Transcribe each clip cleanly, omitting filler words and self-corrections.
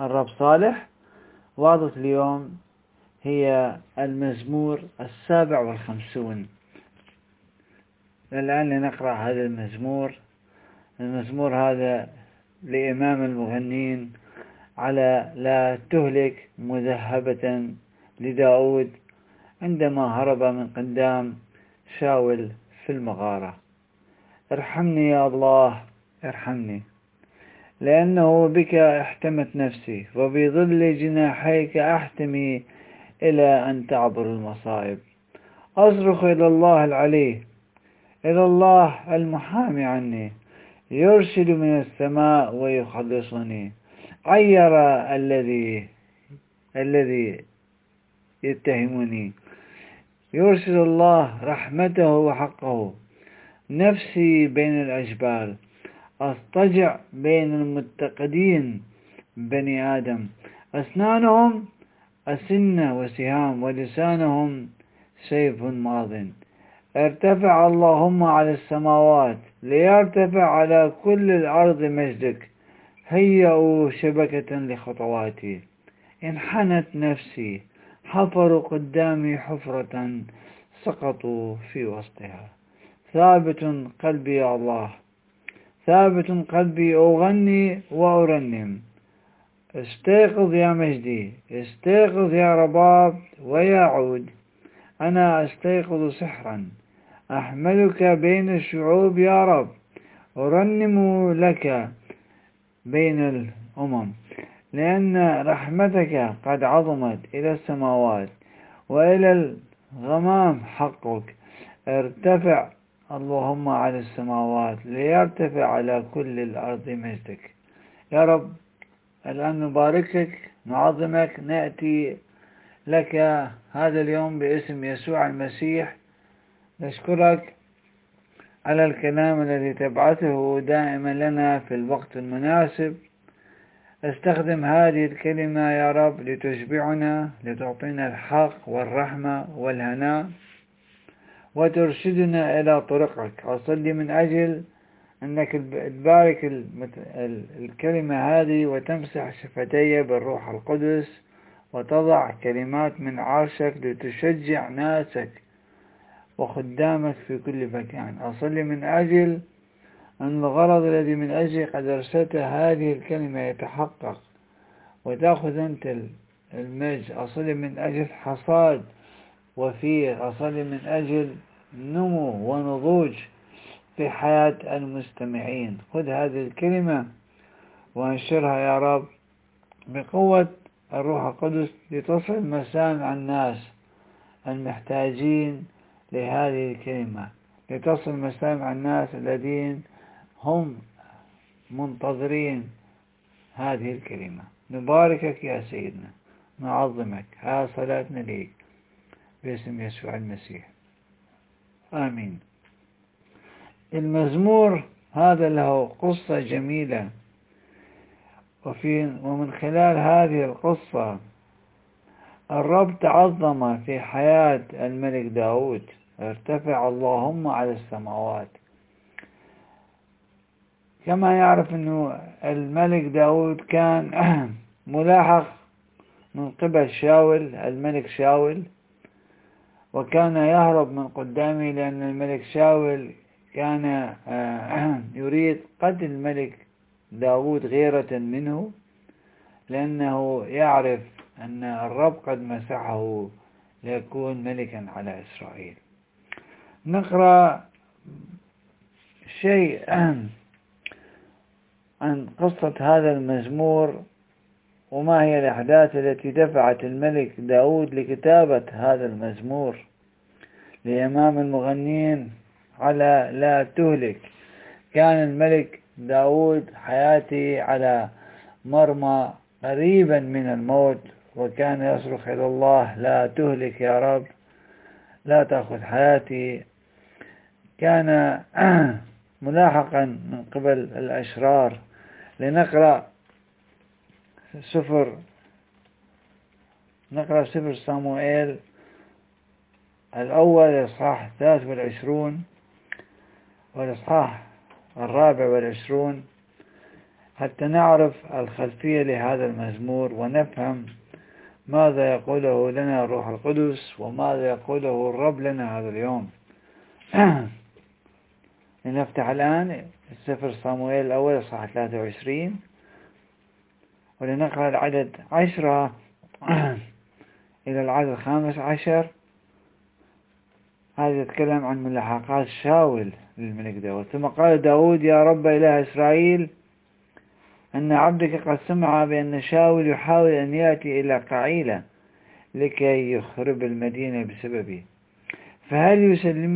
الرب صالح. وعظة اليوم هي المزمور 57. الآن لنقرأ هذا المزمور. المزمور هذا لإمام المغنين على لا تهلك مذهبة لداود عندما هرب من قدام شاول في المغارة. ارحمني يا الله، ارحمني، لأنه بك احتمت نفسي، وبظل جناحيك أحتمي إلى أن تعبر المصائب. أصرخ إلى الله العلي، إلى الله المحامي عني. يرسل من السماء ويخلصني. عير الذي يتهمني. يرسل الله رحمته وحقه. نفسي بين الأجبال، أضطجع بين المتقدين بني آدم. أسنانهم أسنة وسهام، ولسانهم سيف ماض. ارتفع اللهم على السماوات، ليرتفع على كل الأرض مجدك. هيئوا شبكة لخطواتي. انحنت نفسي، حفروا قدامي حفرة، سقطوا في وسطها. ثابت قلبي يا الله، ثابت قلبي، أغني وأرنم. استيقظ يا مجدي، استيقظ يا رباب ويا عود. أنا أستيقظ سحرا، أحملك بين الشعوب يا رب. أرنم لك بين الأمم، لأن رحمتك قد عظمت إلى السماوات، وإلى الغمام حقك. ارتفع اللهم على السماوات، ليرتفع على كل الأرض مجدك. يا رب، الآن نباركك، نعظمك، نأتي لك هذا اليوم باسم يسوع المسيح. نشكرك على الكلام الذي تبعثه دائما لنا في الوقت المناسب. استخدم هذه الكلمة يا رب لتشبعنا، لتعطينا الحق والرحمة والهناء، وترشدنا إلى طرقك. أصلي من أجل أنك تبارك الكلمة هذه، وتمسح شفتي بالروح القدس، وتضع كلمات من عرشك لتشجع ناسك وخدامك في كل مكان. أصلي من أجل أن الغرض الذي من أجله قد أرسلت هذه الكلمة يتحقق، وتأخذ أنت المجد. أصلي من أجل حصاد وفير. أصلي من أجل نمو ونضوج في حياة المستمعين. خذ هذه الكلمة وانشرها يا رب بقوة الروح القدس، لتصل مسامع الناس المحتاجين لهذه الكلمة، لتصل مسامع الناس الذين هم منتظرين هذه الكلمة. نباركك يا سيدنا، نعظمك. ها صلاتنا ليك باسم يسوع المسيح، آمين. المزمور هذا له قصة جميلة، ومن خلال هذه القصة الرب تعظم في حياة الملك داود. ارتفع اللهم على السماوات. كما يعرف أنه الملك داود كان ملاحق من قبل شاول، الملك شاول، وكان يهرب من قدامه، لأن الملك شاول كان يريد قتل الملك داود غيرة منه، لأنه يعرف أن الرب قد مسحه ليكون ملكا على إسرائيل. نقرأ شيء عن قصة هذا المزمور، وما هي الأحداث التي دفعت الملك داود لكتابة هذا المزمور لإمام المغنين على لا تهلك. كان الملك داود حياته على مرمى قريبا من الموت، وكان يصرخ إلى الله: لا تهلك يا رب، لا تأخذ حياتي. كان ملاحقا من قبل الأشرار. لنقرأ سفر صموئيل الأول، الإصحاح 23 والإصحاح 24. حتى نعرف الخلفية لهذا المزمور ونفهم ماذا يقوله لنا الروح القدس وماذا يقوله الرب لنا هذا اليوم. لنفتح الآن سفر صموئيل الأول صح 23 ولنقرأ العدد 10 إلى العدد 15. هذا يتكلم عن ملاحقات شاول للملك داود. ثم قال داود: يا رب إله إسرائيل، أن عبدك قد سمع بأن شاول يحاول أن يأتي إلى قعيلة لكي يخرب المدينة بسببي، فهل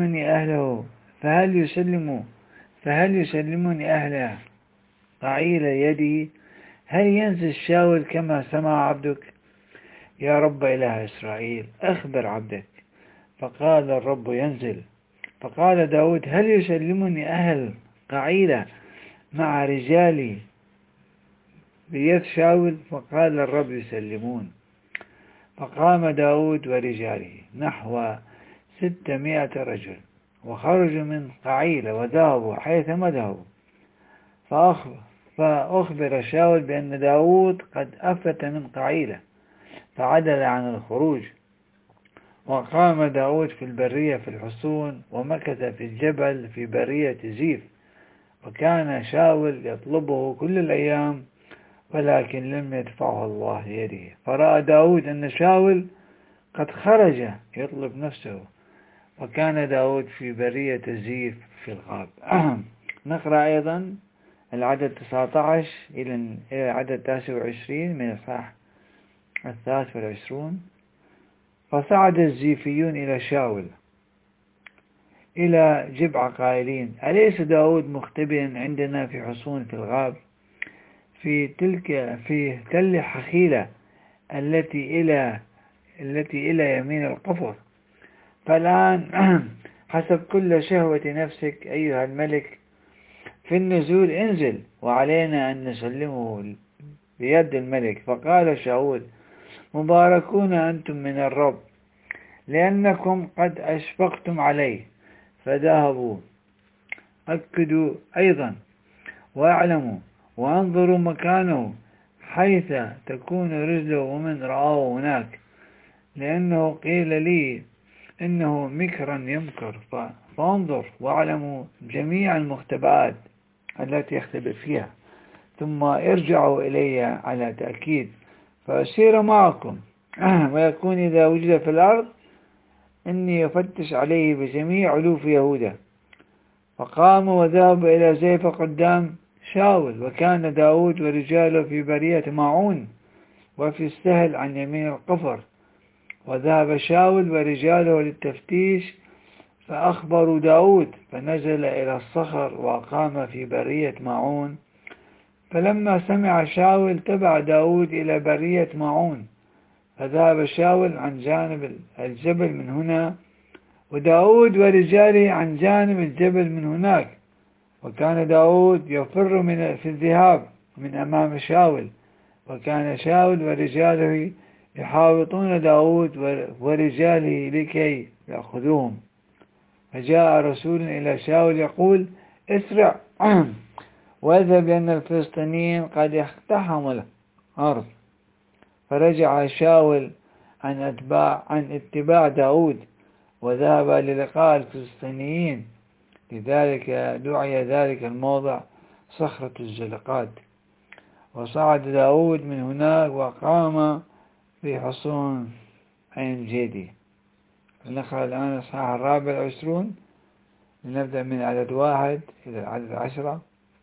يسلمني أهل قعيلة يدي؟ هل ينزل شاول كما سمع عبدك؟ يا رب إله إسرائيل، أخبر عبدك. فقال الرب: ينزل. فقال داود: هل يسلمني أهل قعيلة مع رجالي بيد شاول؟ فقال الرب: يسلمون. فقام داود ورجاله نحو 600 رجل وخرجوا من قعيلة وذهبوا حيثما ذهبوا. فأخبر شاول بأن داود قد أفلت من قعيلة فعدل عن الخروج. وقام داود في البرية في الحصون ومكث في الجبل في برية زيف. وكان شاول يطلبه كل الأيام ولكن لم يدفعه الله يده. فرأى داود أن شاول قد خرج يطلب نفسه، وكان داود في برية زيف في الغاب. نقرأ أيضا العدد 19 إلى العدد 29 من الإصحاح 23. فصعد الزيفيون إلى شاول إلى جبع قائلين: أليس داود مختبئا عندنا في حصون في الغاب في تل حخيلة التي إلى يمين القفر؟ فالآن حسب كل شهوة نفسك أيها الملك في النزول انزل، وعلينا أن نسلمه بيد الملك. فقال شاول: مباركون أنتم من الرب، لأنكم قد أشفقتم عليه. فذهبوا أكدوا أيضا واعلموا وانظروا مكانه حيث تكون رجله ومن رآه هناك، لأنه قيل لي إنه مكرا يمكر. فانظر واعلموا جميع المختبئات التي يختبئ فيها، ثم ارجعوا إلي على تأكيد، فأسير معكم ويكون إذا وجد في الأرض إني أفتش عليه بجميع ألوف يهوذا. فقام وذهب إلى زيف قدام شاول. وكان داود ورجاله في برية معون وفي السهل عن يمين القفر. وذهب شاول ورجاله للتفتيش فأخبروا داود، فنزل إلى الصخر وأقام في برية معون. فلما سمع شاول تبع داود إلى برية معون. فذهب شاول عن جانب الجبل من هنا وداود ورجاله عن جانب الجبل من هناك. وكان داود يفر في الذهاب من أمام شاول، وكان شاول ورجاله يحاوطون داود ورجاله لكي يأخذوهم. فجاء رسول إلى شاول يقول: اسرع واذهب لأن الفلسطينيين قد اقتحموا الأرض. فرجع شاول عن اتباع داود وذهب للقاء الفلسطينيين. لذلك دعي ذلك الموضع صخرة الزلقات. وصعد داود من هناك وقام في حصون عين جدي. نقرأ الآن الإصحاح 24 لنبدأ من عدد 1 إلى العدد 10.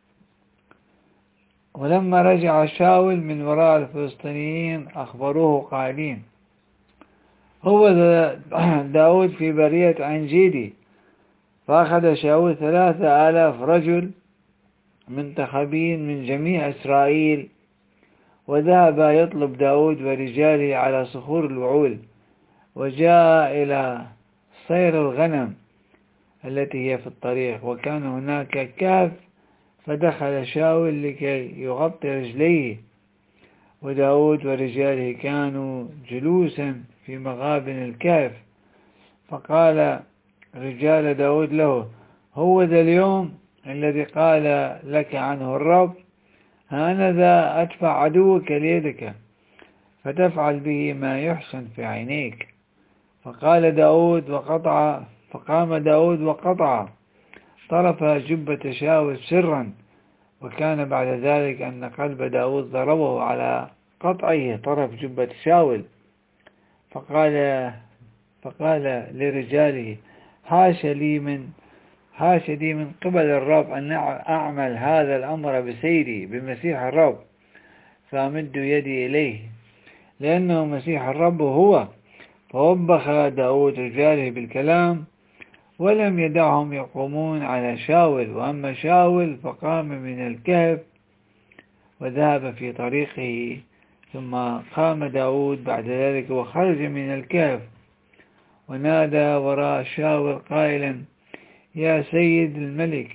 ولما رجع شاول من وراء الفلسطينيين أخبروه قائلين: هو داود في برية عين جدي. فأخذ شاول 3000 رجل منتخبين من جميع إسرائيل وذهب يطلب داود ورجاله على صخور الوعول، وجاء إلى صير الغنم التي هي في الطريق، وكان هناك كهف. فدخل شاول لكي يغطي رجليه، وداود ورجاله كانوا جلوسا في مغابن الكهف. فقال رجال داود له: هو ذا اليوم الذي قال لك عنه الرب: هانذا أدفع عدوك ليدك فتفعل به ما يحسن في عينيك. فقام داود وقطع طرف جبة شاول سرا، وكان بعد ذلك أن قلب داود ضربه على قطعه طرف جبة شاول. فقال لرجاله: حاش لي من قبل الرب أن أعمل هذا الأمر بسيدي بمسيح الرب، فأمد يدي إليه، لأنه مسيح الرب هو. فوبخ داود رجاله بالكلام، ولم يدعهم يقومون على شاول. وأما شاول فقام من الكهف وذهب في طريقه. ثم قام داود بعد ذلك وخرج من الكهف ونادى وراء شاول قائلا: يا سيد الملك.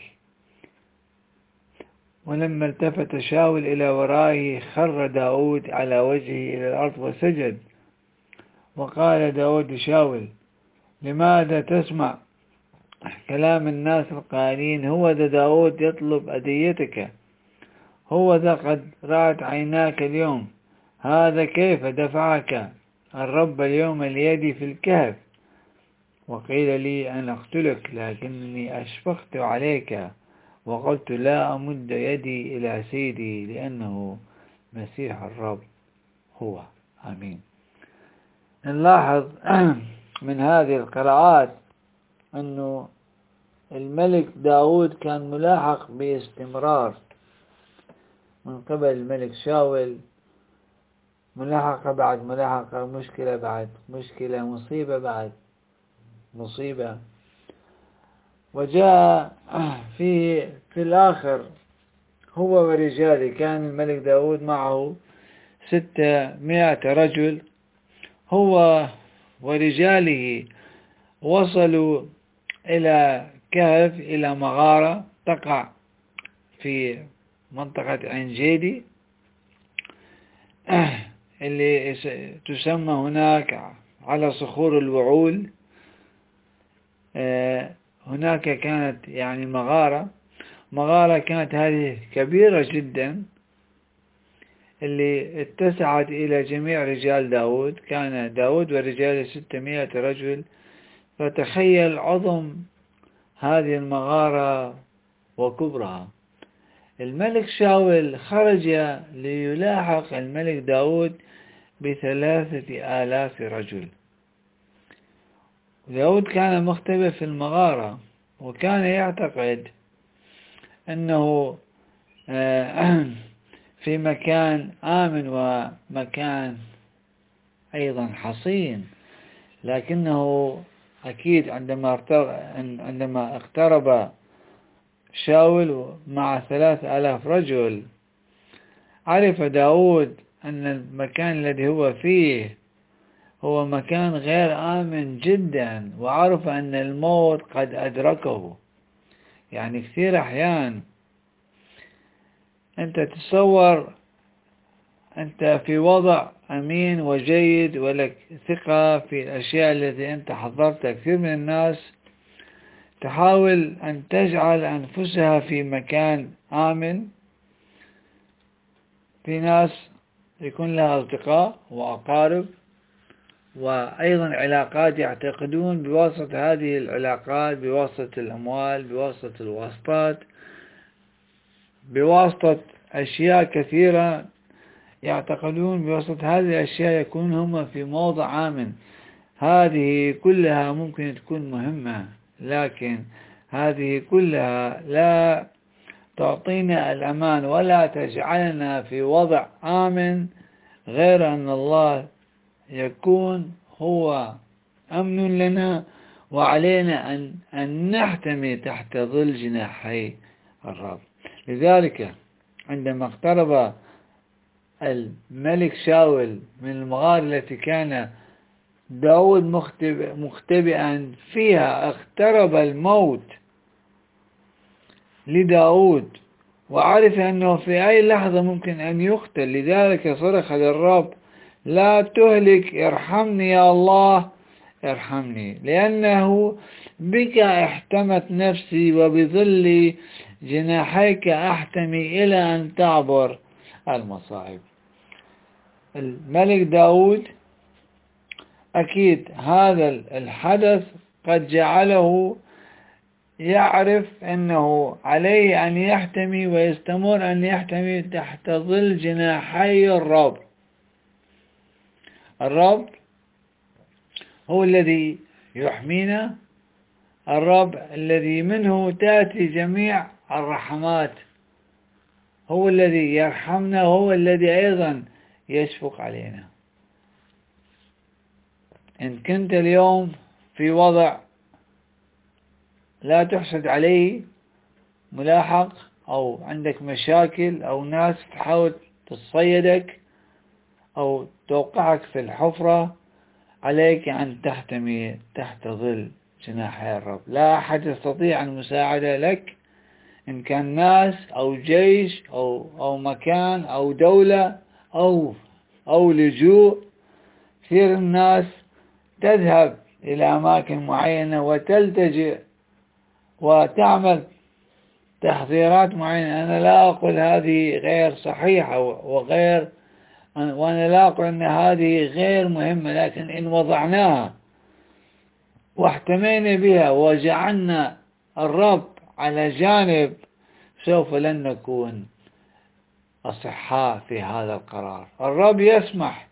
ولما التفت شاول إلى ورائه خر داود على وجهه إلى الأرض وسجد. وقال داود لشاول: لماذا تسمع كلام الناس القائلين هو ذا داود يطلب أذيتك؟ هو ذا قد رأت عيناك اليوم، هذا كيف دفعك الرب اليوم ليدي في الكهف، وقيل لي أن أقتلك، لكنني أشفقت عليك وقلت لا أمد يدي إلى سيدي لأنه مسيح الرب هو. آمين. نلاحظ من هذه القراءات أنه الملك داود كان ملاحق باستمرار من قبل الملك شاول، ملاحقة بعد ملاحقة، مشكلة بعد مشكلة، مصيبة بعد مصيبة. وجاء في الآخر هو ورجاله، كان الملك داود معه 600 رجل، هو ورجاله وصلوا إلى كهف، إلى مغارة تقع في منطقة عين جدي اللي تسمى هناك على صخور الوعول. هناك كانت يعني مغارة كانت هذه كبيرة جدا، اللي اتسعت إلى جميع رجال داود. كان داود ورجاله 600 رجل، فتخيل عظم هذه المغارة وكبرها. الملك شاول خرج ليلاحق الملك داود ب3,000 رجل. داود كان مختبئ في المغارة، وكان يعتقد أنه في مكان آمن ومكان أيضا حصين، لكنه أكيد عندما اقترب شاول مع 3,000 رجل، عرف داود أن المكان الذي هو فيه هو مكان غير آمن جدا، وعرف أن الموت قد أدركه. يعني كثير أحيان أنت تتصور أنت في وضع أمين وجيد ولك ثقة في الأشياء التي أنت حضرتها. كثير من الناس تحاول أن تجعل أنفسها في مكان آمن. في ناس يكون لها أصدقاء وأقارب وأيضا علاقات، يعتقدون بواسطة هذه العلاقات، بواسطة الأموال، بواسطة الواسطات، بواسطة أشياء كثيرة، يعتقدون بواسطة هذه الأشياء يكون هم في موضع آمن. هذه كلها ممكن تكون مهمة، لكن هذه كلها لا تعطينا الأمان ولا تجعلنا في وضع آمن، غير أن الله يكون هو أمن لنا، وعلينا أن نحتمي تحت ظل جناحي الرب. لذلك عندما اقترب الملك شاول من المغارة التي كان داود مختبئا فيها، اقترب الموت لداود، وعرف أنه في أي لحظة ممكن أن يقتل. لذلك صرخ للرب: لا تهلك، ارحمني يا الله، ارحمني، لأنه بك احتمت نفسي، وبظل جناحيك أحتمي إلى أن تعبر المصائب. الملك داود أكيد هذا الحدث قد جعله يعرف أنه عليه أن يحتمي ويستمر أن يحتمي تحت ظل جناحي الرب. الرب هو الذي يحمينا، الرب الذي منه تأتي جميع الرحمات، هو الذي يرحمنا، هو الذي أيضا يشفق علينا. إن كنت اليوم في وضع لا تحسد عليه ملاحق، أو عندك مشاكل، أو ناس تحاول تصيدك أو توقعك في الحفرة، عليك أن تحتمي تحت ظل جناحي الرب. لا أحد يستطيع المساعدة لك، إن كان ناس أو جيش أو مكان أو دولة أو لجوء. كثير الناس تذهب إلى أماكن معينة وتلتجئ وتعمل تحذيرات معينة. أنا لا أقول هذه غير صحيحة وأنا لا أقول أن هذه غير مهمة، لكن إن وضعناها واحتمينا بها وجعلنا الرب على جانب، سوف لن نكون أصحاء في هذا القرار. الرب يسمح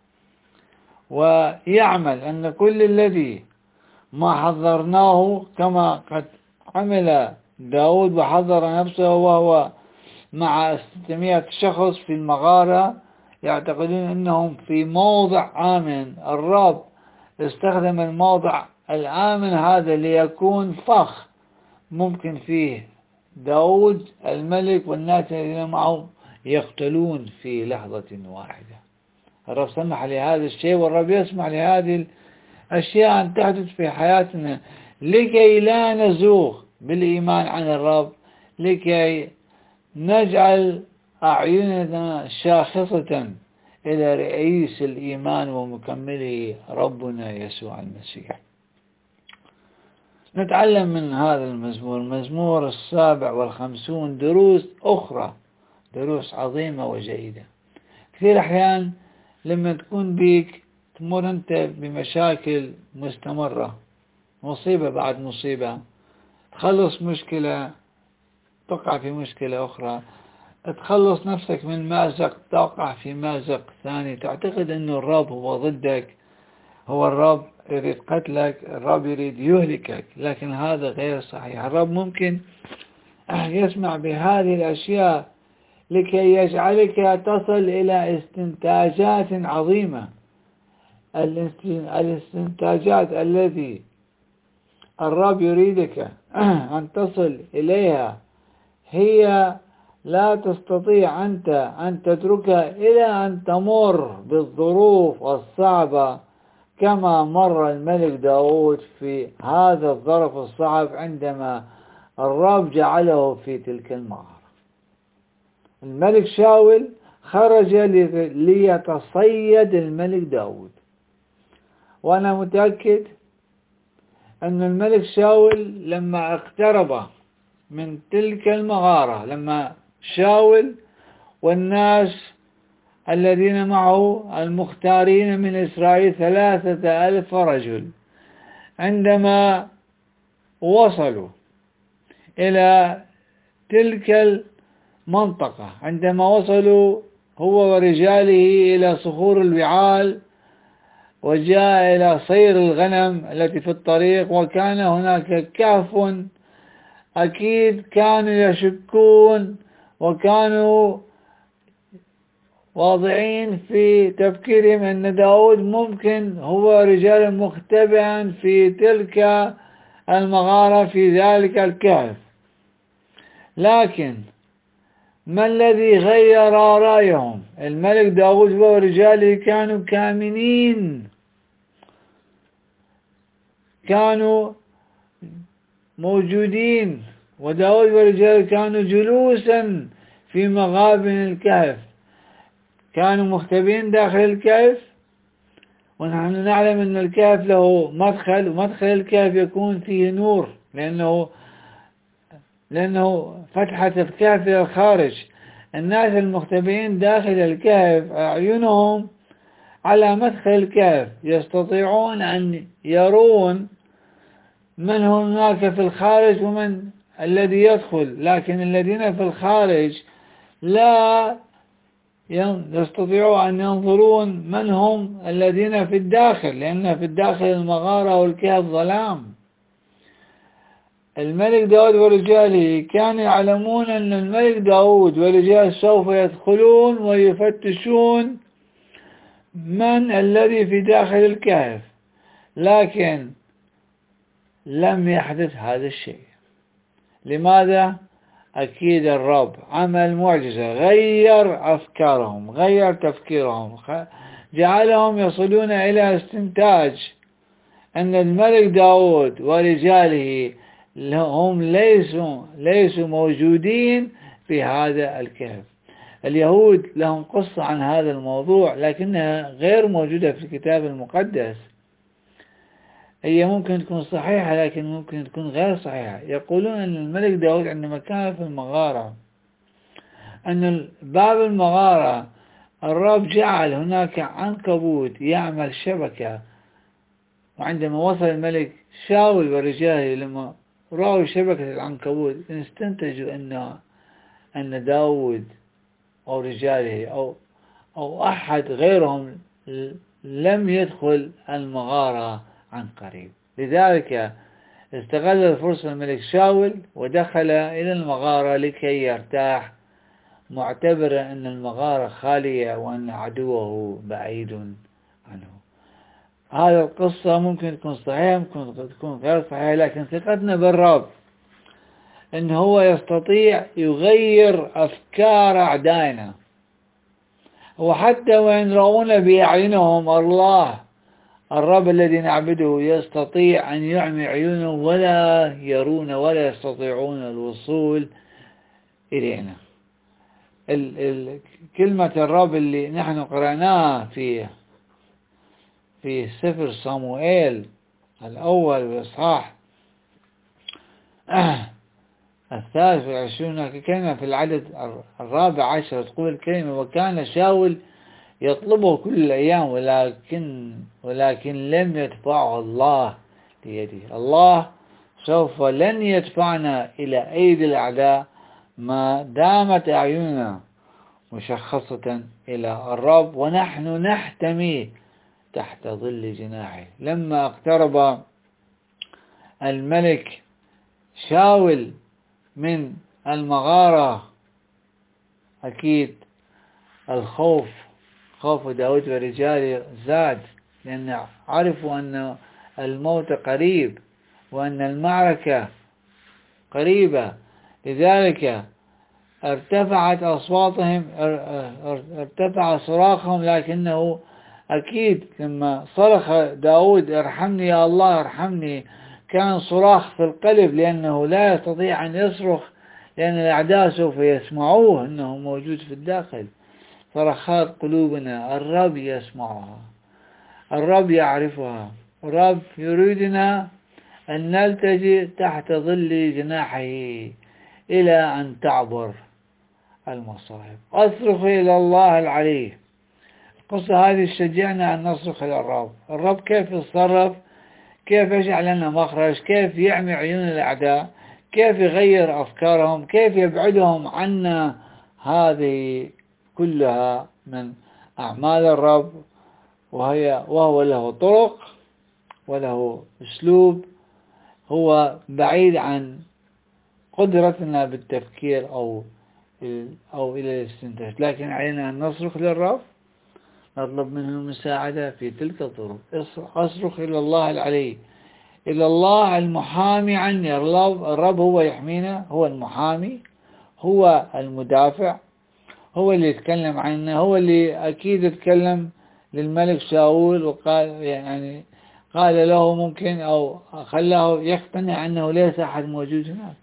ويعمل أن كل الذي ما حذرناه، كما قد عمل داود وحذر نفسه وهو مع 600 شخص في المغارة يعتقدون أنهم في موضع آمن. الرب استخدم الموضع الآمن هذا ليكون فخ ممكن فيه داود الملك والناس الذين معه يقتلون في لحظة واحدة. الرب سمح لهذا الشيء، والرب يسمح لهذه الأشياء أن تحدث في حياتنا لكي لا نزوغ بالإيمان عن الرب، لكي نجعل أعيننا شاخصة إلى رئيس الإيمان ومكمله ربنا يسوع المسيح. نتعلم من هذا المزمور، مزمور 57، دروس أخرى، دروس عظيمة وجيدة. كثير أحيان لما تكون بيك تمر أنت بمشاكل مستمرة، مصيبة بعد مصيبة، تخلص مشكلة تقع في مشكلة أخرى، تخلص نفسك من مأزق تقع في مأزق ثاني، تعتقد أن الرب هو ضدك، هو الرب يريد قتلك، الرب يريد يهلكك، لكن هذا غير صحيح. الرب ممكن يسمع بهذه الأشياء لكي يجعلك تصل إلى استنتاجات عظيمة. الاستنتاجات التي الرب يريدك أن تصل إليها هي لا تستطيع أنت أن تتركها إلى أن تمر بالظروف الصعبة كما مر الملك داود في هذا الظرف الصعب عندما الرب جعله في تلك المغارة. الملك شاول خرج ليتصيد الملك داود، وأنا متأكد أن الملك شاول لما اقترب من تلك المغارة، لما شاول والناس الذين معه المختارين من إسرائيل 3000 رجل، عندما وصلوا إلى تلك المنطقة، عندما وصلوا هو ورجاله إلى صخور الوعال وجاء إلى صير الغنم التي في الطريق، وكان هناك كهف، أكيد كانوا يشكون وكانوا واضعين في تفكيرهم أن داود ممكن هو رجال مختبئا في تلك المغارة في ذلك الكهف. لكن ما الذي غير رأيهم؟ الملك داود ورجاله كانوا كامنين، كانوا موجودين، وداود ورجاله كانوا جلوسا في مغابن الكهف، كانوا مختبئين داخل الكهف. ونحن نعلم أن الكهف له مدخل، ومدخل الكهف يكون فيه نور، لأنه فتحة الكهف إلى الخارج. الناس المختبئين داخل الكهف أعينهم على مدخل الكهف يستطيعون أن يرون من هناك في الخارج ومن الذي يدخل، لكن الذين في الخارج لا يستطيعوا أن ينظرون من هم الذين في الداخل، لأن في الداخل المغارة والكهف ظلام. الملك داود ورجاله كانوا يعلمون أن الملك داود ورجاله سوف يدخلون ويفتشون من الذي في داخل الكهف، لكن لم يحدث هذا الشيء. لماذا؟ أكيد الرب عمل معجزة، غير أفكارهم، غير تفكيرهم، جعلهم يصلون إلى استنتاج أن الملك داود ورجاله هم ليسوا موجودين في هذا الكهف. اليهود لهم قصة عن هذا الموضوع لكنها غير موجودة في الكتاب المقدس. هي ممكن تكون صحيحة لكن ممكن تكون غير صحيحة. يقولون أن الملك داود عندما كان في المغارة، أن باب المغارة الرب جعل هناك عنكبوت يعمل شبكة، وعندما وصل الملك شاول ورجاله لما رأوا شبكة العنكبوت استنتجوا أن داود أو رجاله أو أحد غيرهم لم يدخل المغارة عن قريب. لذلك استغل الفرصة الملك شاول ودخل إلى المغارة لكي يرتاح، معتبرا أن المغارة خالية وأن عدوه بعيد عنه. هذه القصة ممكن تكون صحيحة ممكن تكون غير صحيحة، لكن ثقتنا بالرب أنه هو يستطيع يغير أفكار أعدائنا، وحتى وإن رأونا بأعينهم الله الرب الذي نعبده يستطيع أن يعمي عيونهم ولا يرون ولا يستطيعون الوصول إلينا. كلمة الرب اللي نحن قرأناها في سفر صموئيل الأول والإصحاح 23 كلمة في العدد 14 تقول الكلمة: وكان شاول يطلبه كل الأيام ولكن لم يدفعه الله ليده. الله سوف لن يدفعنا إلى أيدي الأعداء ما دامت أعيننا مشخصة إلى الرب ونحن نحتمي تحت ظل جناحه. لما اقترب الملك شاول من المغارة أكيد الخوف، خوف داود ورجاله زاد، لأن عرفوا أن الموت قريب وأن المعركة قريبة. لذلك ارتفعت أصواتهم، ارتفع صراخهم، لكنه أكيد لما صرخ داود: ارحمني يا الله ارحمني، كان صراخ في القلب، لأنه لا يستطيع أن يصرخ لأن الأعداء سوف يسمعوه أنه موجود في الداخل. صرخات قلوبنا الرب يسمعها، الرب يعرفها، الرب يريدنا أن نلتجئ تحت ظل جناحه إلى أن تعبر المصائب. أصرخ إلى الله العلي. القصة هذه تشجعنا أن نصرخ إلى الرب. الرب كيف يتصرف، كيف يجعل لنا مخرج، كيف يعمي عيون الأعداء، كيف يغير أفكارهم، كيف يبعدهم عنا. هذه كلها من أعمال الرب، وهو له طرق وله أسلوب، هو بعيد عن قدرتنا بالتفكير أو إلى الاستنتاج، لكن علينا أن نصرخ للرب، نطلب منه المساعدة في تلك الظروف. أصرخ إلى الله العلي، إلى الله المحامي عني. الرب هو يحمينا، هو المحامي، هو المدافع، هو اللي يتكلم عنا، هو اللي أكيد يتكلم للملك شاول وقال قال له ممكن أو خلاه يقتنع أنه ليس أحد موجود هناك.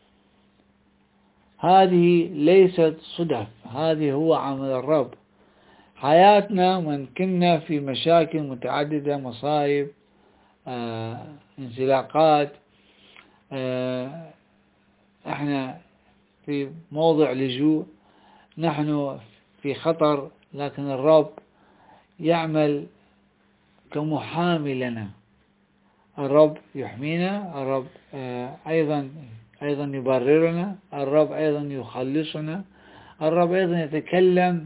هذه ليست صدف، هذه هو عمل الرب. حياتنا من كنا في مشاكل متعددة، مصايب، انزلاقات، احنا في موضع لجوء، نحن في خطر، لكن الرب يعمل كمحامي لنا. الرب يحمينا، الرب أيضا يبررنا، الرب أيضا يخلصنا، الرب أيضا يتكلم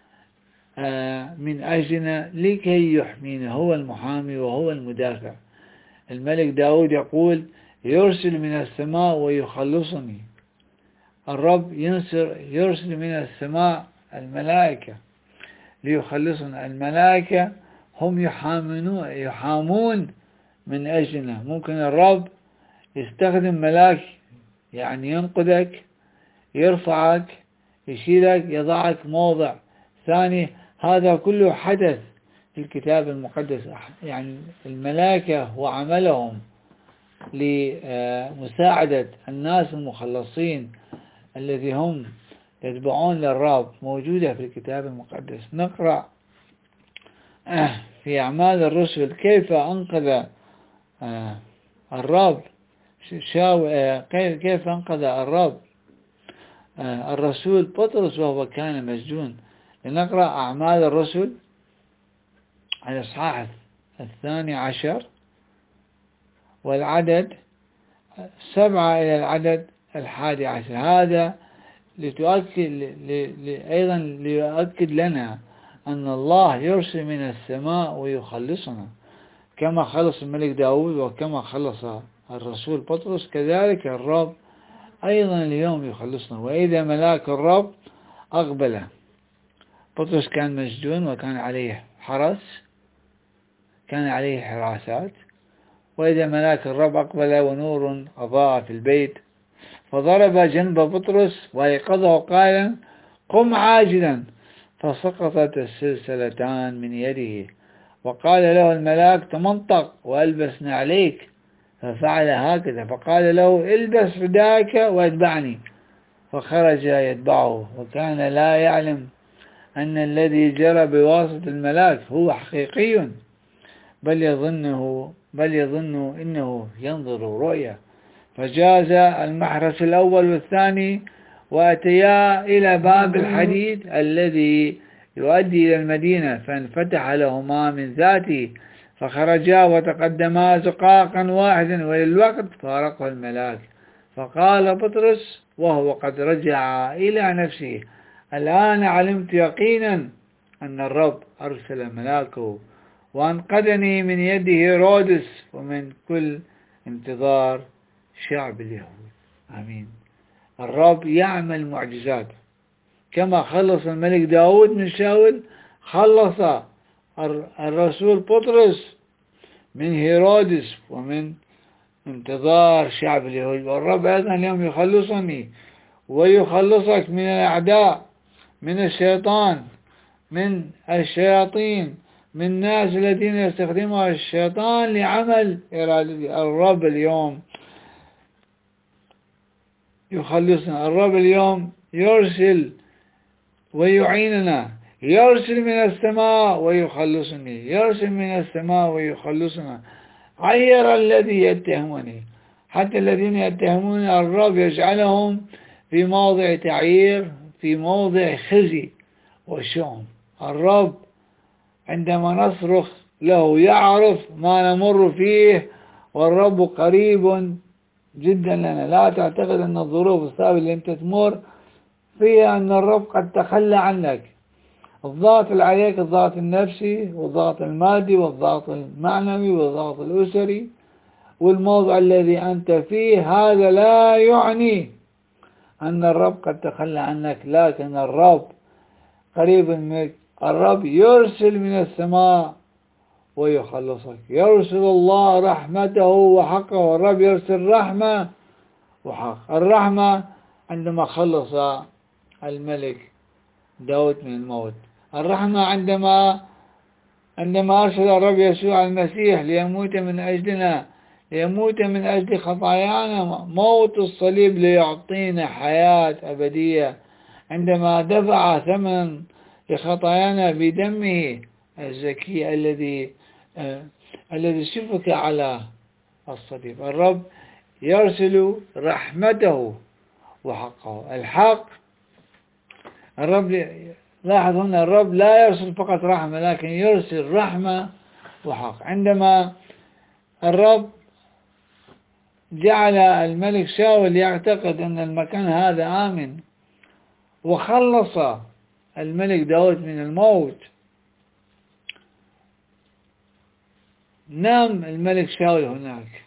من أجلنا لكي يحمينا. هو المحامي وهو المدافع. الملك داود يقول: يرسل من السماء ويخلصني. الرب يرسل من السماء الملائكة ليخلصنا. الملائكة هم يحامون من أجلنا. ممكن الرب يستخدم ملاك، يعني ينقذك، يرفعك، يشيلك، يضعك موضع ثاني. هذا كله حدث في الكتاب المقدس. يعني الملائكة وعملهم لمساعدة الناس المخلصين الذي هم يتبعون للرب موجودة في الكتاب المقدس. نقرأ في أعمال الرسل كيف أنقذ الرب كيف أنقذ الرب الرسول بطرس وهو كان مسجون. لنقرأ أعمال الرسل الإصحاح 12 والعدد 7 إلى العدد 11. هذا أيضا ليؤكد لنا أن الله يرسل من السماء ويخلصنا، كما خلص الملك داود وكما خلص الرسول بطرس، كذلك الرب أيضا اليوم يخلصنا. وإذا ملاك الرب أقبل. بطرس كان مسجون وكان عليه حرس، كان عليه حراسات. وإذا ملاك الرب أقبل ونور أضاء في البيت، فضرب جنب بطرس وأيقظه قائلا: قم عاجلا. فسقطت السلسلتان من يده. وقال له الملاك: تمنطق وألبس نعليك. ففعل هكذا. فقال له: البس رداءك واتبعني. فخرج يتبعه، وكان لا يعلم أن الذي جرى بواسطة الملاك هو حقيقي، بل يظن إنه ينظر رؤيا. فجاز المحرس الأول والثاني وأتيا إلى باب الحديد الذي يؤدي إلى المدينة، فانفتح لهما من ذاته، فخرجا وتقدما زقاقا واحدا، وللوقت فارقه الملاك. فقال بطرس وهو قد رجع إلى نفسه: الآن علمت يقينا أن الرب أرسل ملاكه وأنقذني من يد هيرودس ومن كل انتظار شعب اليهود. آمين. الرب يعمل معجزات، كما خلص الملك داود من شاول، خلص الرسول بطرس من هيرودس ومن انتظار شعب اليهود. والرب أيضا اليوم يخلصني ويخلصك من الأعداء، من الشيطان، من الشياطين، من الناس الذين يستخدمها الشيطان لعمل إرادته. الرب اليوم يخلصنا. الرب اليوم يرسل ويعيننا، يرسل من السماء ويخلصني، يرسل من السماء ويخلصنا. عير الذي يتهمني. حتى الذين يتهمون الرب يجعلهم في موضع تعيير، في موضع خزي وشؤم. الرب عندما نصرخ له يعرف ما نمر فيه، والرب قريب جدا لنا. لا تعتقد أن الظروف الصعبة اللي أنت تمر فيها أن الرب قد تخلى عنك. الضغط اللي عليك، الضغط النفسي والضغط المادي والضغط المعنوي والضغط الأسري والموضوع الذي أنت فيه، هذا لا يعني أن الرب قد تخلى عنك، لكن الرب قريب منك. الرب يرسل من السماء ويخلصك. يرسل الله رحمته وحقه. والرب يرسل رحمة وحق. الرحمة عندما خلص الملك داود من الموت. الرحمة عندما أرسل الرب يسوع المسيح ليموت من أجلنا، ليموت من أجل خطايانا، موت الصليب ليعطينا حياة أبدية. عندما دفع ثمن لخطايانا بدمه الزكي الذي سفك على الصليب. الرب يرسل رحمته وحقه. الحق الرب لاحظ هنا الرب لا يرسل فقط رحمة، لكن يرسل رحمة وحق. عندما الرب جعل الملك شاول يعتقد أن المكان هذا آمن وخلص الملك داود من الموت، نام الملك شاول هناك.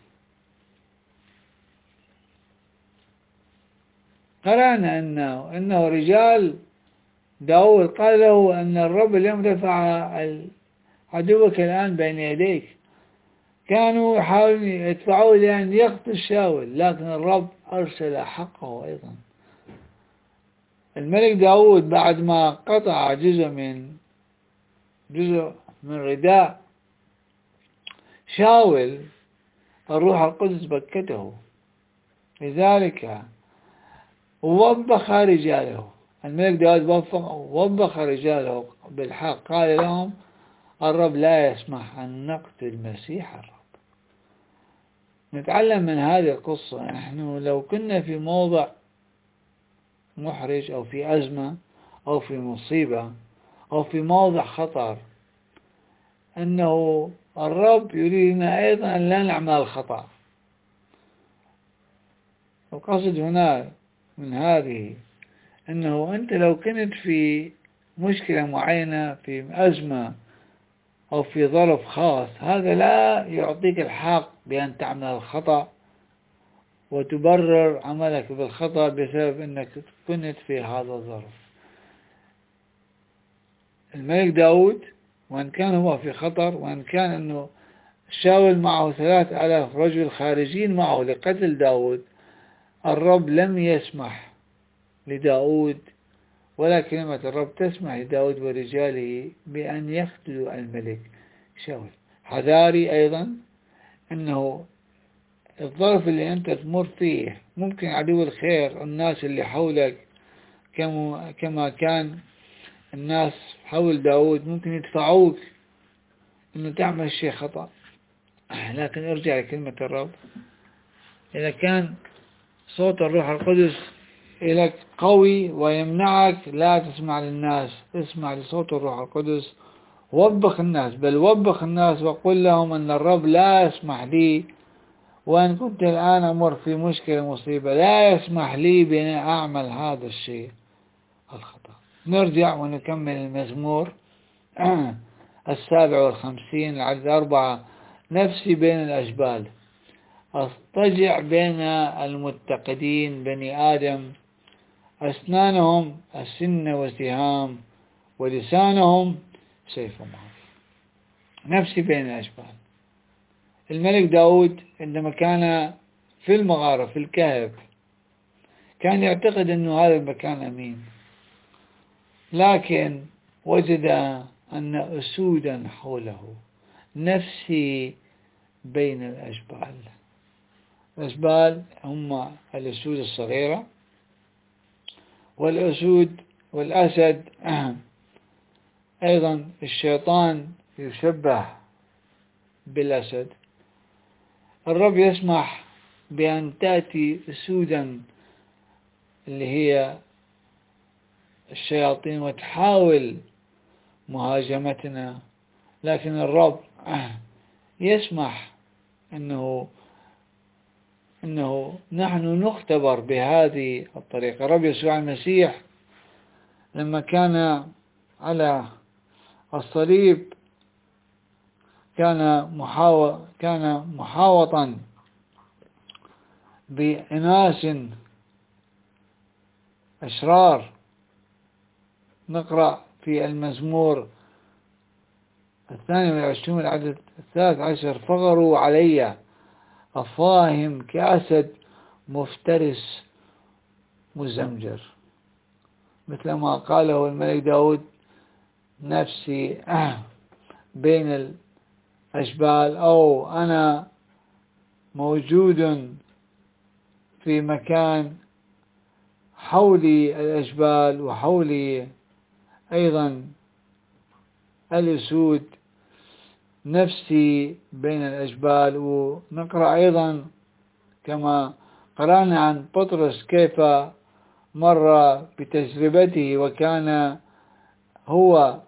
قرأنا أنه رجال داود قال له أن الرب اليوم دفع عدوك الآن بين يديك. كانوا يحاولون يدفعوه لأن يقتل شاول، لكن الرب أرسل حقه أيضا. الملك داود بعد ما قطع جزء من رداء شاول، الروح القدس بكته، لذلك وبخ رجاله. الملك داود وبخ رجاله بالحق، قال لهم الرب لا يسمح أن نقتل مسيح الرب. نتعلم من هذه القصة، نحن لو كنا في موضع محرج أو في أزمة أو في مصيبة أو في موضع خطر، أنه الرب يريدنا أيضا أن لا نعمل الخطأ. القصد هنا من هذه أنه أنت لو كنت في مشكلة معينة، في أزمة أو في ظرف خاص، هذا لا يعطيك الحق بأن تعمل الخطأ وتبرر عملك بالخطأ بسبب أنك كنت في هذا الظرف. الملك داود وإن كان هو في خطر، وإن كان أنه شاول معه 3000 رجل خارجين معه لقتل داود، الرب لم يسمح لداود، ولا كلمة الرب تسمح لداود ورجاله بأن يقتلوا الملك شاول. حذاري أيضا أنه الظرف اللي أنت تمر فيه ممكن عدو الخير، الناس اللي حولك كما كان الناس حول داود، ممكن يدفعوك أنه تعمل شيء خطأ. لكن ارجع لكلمة الرب. إذا كان صوت الروح القدس إليك قوي ويمنعك لا تسمع للناس، اسمع لصوت الروح القدس، وبخ الناس، بل وبخ الناس وقل لهم أن الرب لا يسمح لي، وإن كنت الآن أمر في مشكلة مصيبة لا يسمح لي بأن أعمل هذا الشيء الخطأ. نرجع ونكمل المزمور 57 العدد 4. نفسي بين الأجبال، أضطجع بين المتقدين بني آدم، أسنانهم السن وسهام ولسانهم سيف ومعروف. نفسي بين الأجبال. الملك داود عندما كان في المغارة في الكهف كان يعتقد أن هذا المكان أمين، لكن وجد أن أسودا حوله. نفسي بين الأجبال. الأجبال هم الأسود الصغيرة، والأسود والأسد أيضا الشيطان يشبه بالأسد. الرب يسمح بأن تأتي أسودا اللي هي الشياطين وتحاول مهاجمتنا، لكن الرب يسمح أنه نحن نختبر بهذه الطريقة. الرب يسوع المسيح لما كان على الصليب كان محاوطا بأناس أشرار. نقرأ في المزمور 22 العدد 13: فغروا علي أفواههم كأسد مفترس مزمجر. مثل ما قاله الملك داود: نفسي بين الأجبال، أو أنا موجود في مكان حولي الأجبال وحولي أيضا الأسود. نفسي بين الأجبال. ونقرأ أيضا كما قرأنا عن بطرس كيف مر بتجربته وكان هو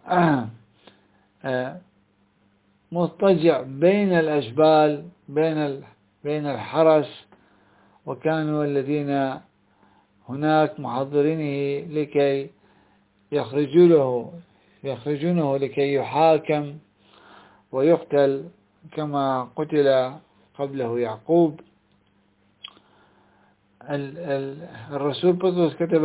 مضطجع بين الأجبال بين الحرس، وكانوا الذين هناك محضرينه لكي يخرجونه لكي يحاكم ويقتل كما قتل قبله يعقوب. الرسول بطرس كتب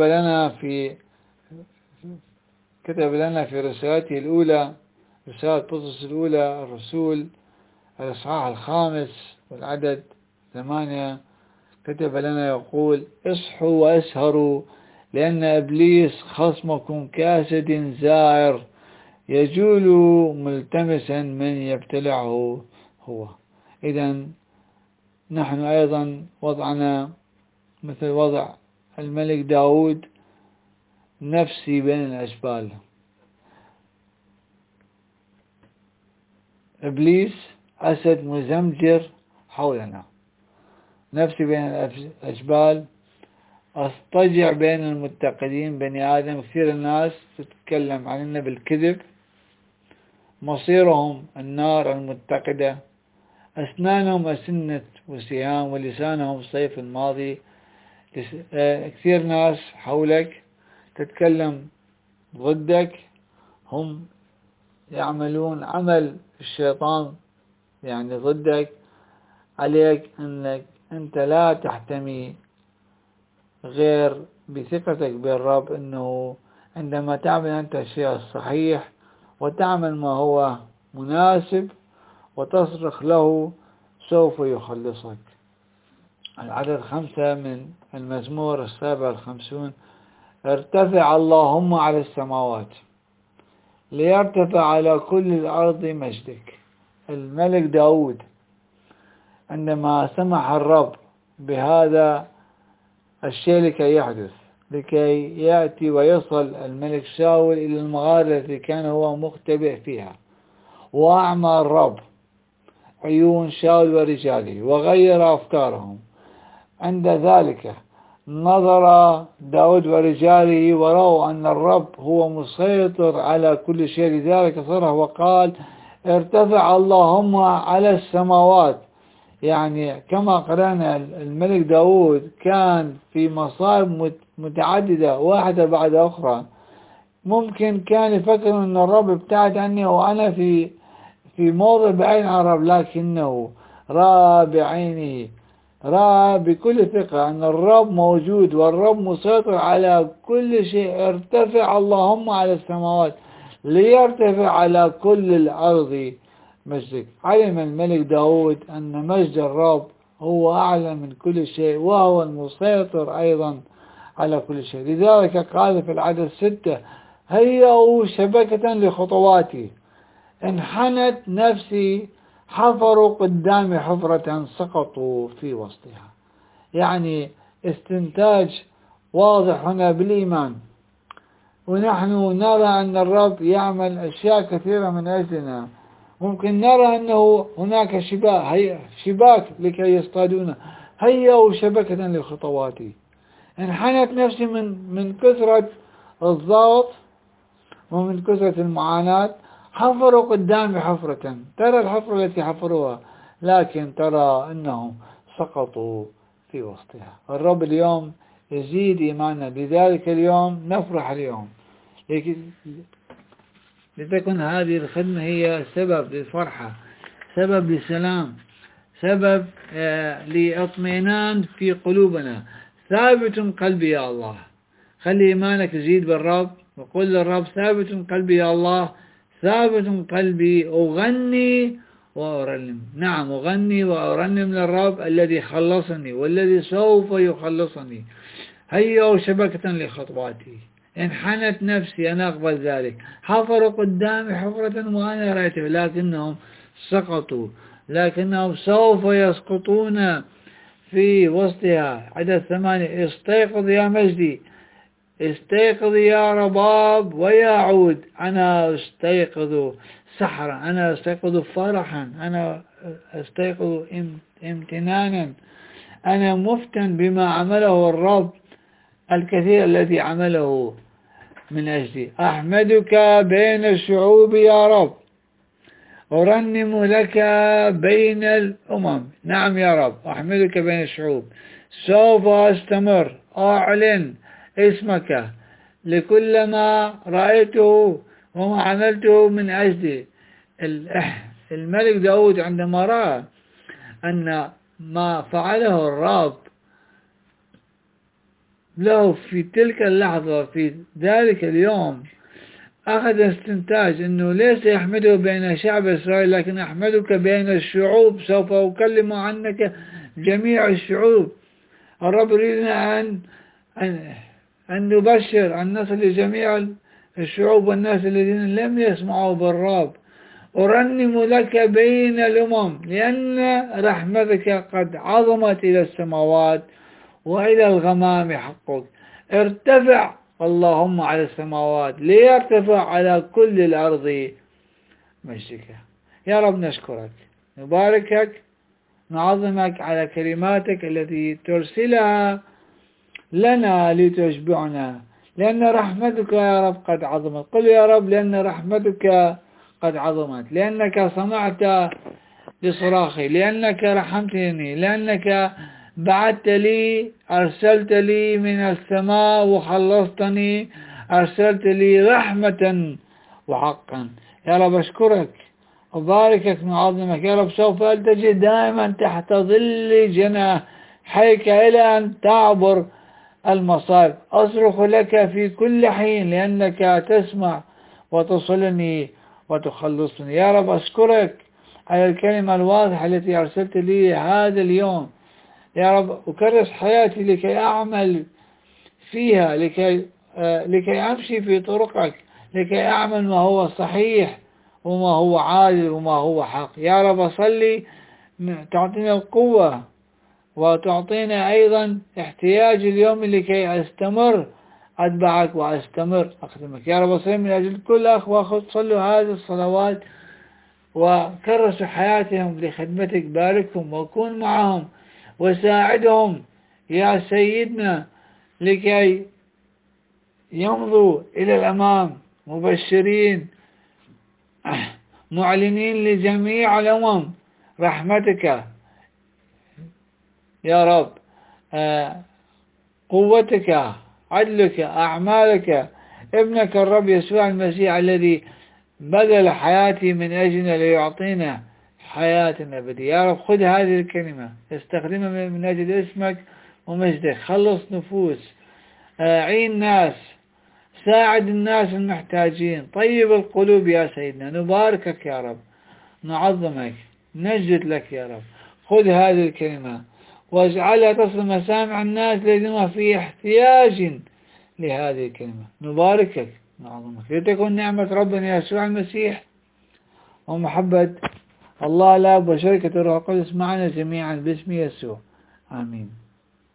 لنا في رسالته الأولى، رسالة بطرس الأولى الرسول الإصحاح 5 والعدد 8، كتب لنا يقول: اصحوا واسهروا، لأن إبليس خصمكم كأسد زائر يجول ملتمسا من يبتلعه هو. إذن نحن أيضا وضعنا مثل وضع الملك داود، نفسي بين الأجبال. إبليس أسد مزمجر حولنا، نفسي بين الأجبال، أضطجع بين المتقدين بني آدم. كثير الناس تتكلم عننا بالكذب، مصيرهم النار المتقدة، أسنانهم أسنة وسهام ولسانهم سيف الماضي. كثير ناس حولك تتكلم ضدك، هم يعملون عمل الشيطان يعني ضدك. عليك أنك أنت لا تحتمي غير بثقتك بالرب، أنه عندما تعمل أنت الشيء الصحيح وتعمل ما هو مناسب وتصرخ له سوف يخلصك. العدد 5 من المزمور 57: ارتفع اللهم على السماوات ليرتفع على كل الأرض مجدك. الملك داود عندما سمح الرب بهذا الشيء لكي يحدث، لكي يأتي ويصل الملك شاول إلى المغارة التي كان هو مختبئ فيها، وأعمى الرب عيون شاول ورجاله وغير أفكارهم. عند ذلك نظر داود ورجاله ورأوا أن الرب هو مسيطر على كل شيء، لذلك صرخ وقال: ارتفع اللهم على السماوات. يعني كما قرأنا الملك داود كان في مصائب متعددة واحدة بعد أخرى. ممكن كان يفكر أن الرب ابتعد عني وأنا في موضع بعيد عن الرب، لكنه رأى بعينه، رأى بكل ثقة أن الرب موجود والرب مسيطر على كل شيء. ارتفع اللهم على السماوات ليرتفع على كل الأرض مجدك. علم الملك داود أن مجد الرب هو أعلى من كل شيء، وهو المسيطر أيضا على كل شيء. لذلك قال في العدد 6: هيئوا شبكة لخطواتي، انحنت نفسي، حفروا قدامي حفرة سقطوا في وسطها. يعني استنتاج واضح هنا بالإيمان، ونحن نرى أن الرب يعمل أشياء كثيرة من أجلنا. ممكن نرى أنه هناك شباك لكي يصطادونا، هيئوا شبكة لخطواتي. انحنت نفسي من كثرة الضغط ومن كثرة المعاناة، حفروا قدامي حفرة. ترى الحفرة التي حفروها، لكن ترى أنهم سقطوا في وسطها. الرب اليوم يزيد إيماننا، لذلك اليوم نفرح اليوم، لتكن هذه الخدمة هي سبب للفرحة، سبب للسلام، سبب لاطمئنان في قلوبنا. ثابت قلبي يا الله. خلي إيمانك يزيد بالرب، وقل للرب: ثابت قلبي يا الله، ثابت قلبي، أغني وأرنم. نعم، أغني وأرنم للرب الذي خلصني والذي سوف يخلصني. هيئوا شبكة لخطواتي، انحنت نفسي، أنا أقبل ذلك. حفروا قدامي حفرة وأنا رأيته، لكنهم سقطوا، لكنهم سوف يسقطون في وسطها. عدد 8: استيقظ يا مجدي، استيقظ يا رباب ويا عود. أنا استيقظ سحرا، أنا استيقظ فرحا، أنا استيقظ امتنانا، أنا مفتن بما عمله الرب الكثير الذي عمله من أجلي. أحمدك بين الشعوب يا رب، أرنم لك بين الأمم. نعم يا رب، أحمدك بين الشعوب. سوف أستمر أعلن اسمك لكل ما رأيته وما عملته من أجلي. الملك داود عندما رأى أن ما فعله الرب له في تلك اللحظة في ذلك اليوم، أخذ استنتاج أنه ليس يحمده بين شعب إسرائيل، لكن أحمدك بين الشعوب، سوف أكلم عنك جميع الشعوب. الرب يريدنا أن نبشر، أن نصل لجميع الشعوب والناس الذين لم يسمعوا بالرب. أرنم لك بين الأمم لأن رحمتك قد عظمت إلى السماوات وإلى الغمام حقك. ارتفع اللهم على السماوات ليرتفع على كل الأرض مجدك. يا رب نشكرك، نباركك، نعظمك على كلماتك التي ترسلها لنا لتشبعنا، لأن رحمتك يا رب قد عظمت. قل يا رب لأن رحمتك قد عظمت، لأنك سمعت لصراخي، لأنك رحمتني، لأنك بعثت لي، أرسلت لي من السماء وخلصتني، أرسلت لي رحمة وحقا. يا رب أشكرك وباركك وعظمك. يا رب سوف ألتجئ دائما تحت ظل جناحيك إلى أن تعبر المصائب. أصرخ لك في كل حين لأنك تسمع وتصلني وتخلصني. يا رب أشكرك على الكلمة الواضحة التي أرسلت لي هذا اليوم. يا رب أكرس حياتي لكي أعمل فيها، لكي أمشي في طرقك، لكي أعمل ما هو صحيح وما هو عادل وما هو حق. يا رب أصلي تعطينا القوة وتعطينا أيضا احتياج اليوم لكي أستمر أتبعك وأستمر أخدمك. يا رب أصلي من أجل كل أخ وأخت صلوا هذه الصلوات وكرسوا حياتهم لخدمتك. باركهم وكون معهم وساعدهم يا سيدنا لكي يمضوا إلى الأمام مبشرين معلنين لجميع الأمم رحمتك يا رب، قوتك، عدلك، أعمالك. ابنك الرب يسوع المسيح الذي بذل حياتي من أجلنا ليعطينا حياة أبدية. يا رب خذ هذه الكلمة استخدمها من أجل اسمك ومجدك. خلص نفوس، عين ناس، ساعد الناس المحتاجين، طيب القلوب يا سيدنا. نباركك يا رب، نعظمك، نجد لك يا رب. خذ هذه الكلمة واجعلها تصل مسامع الناس الذين في احتياج لهذه الكلمة. نباركك، نعظمك. لتكن نعمة ربنا يسوع المسيح ومحبة الله الآب وشركة الروح القدس معنا جميعا باسم يسوع. آمين.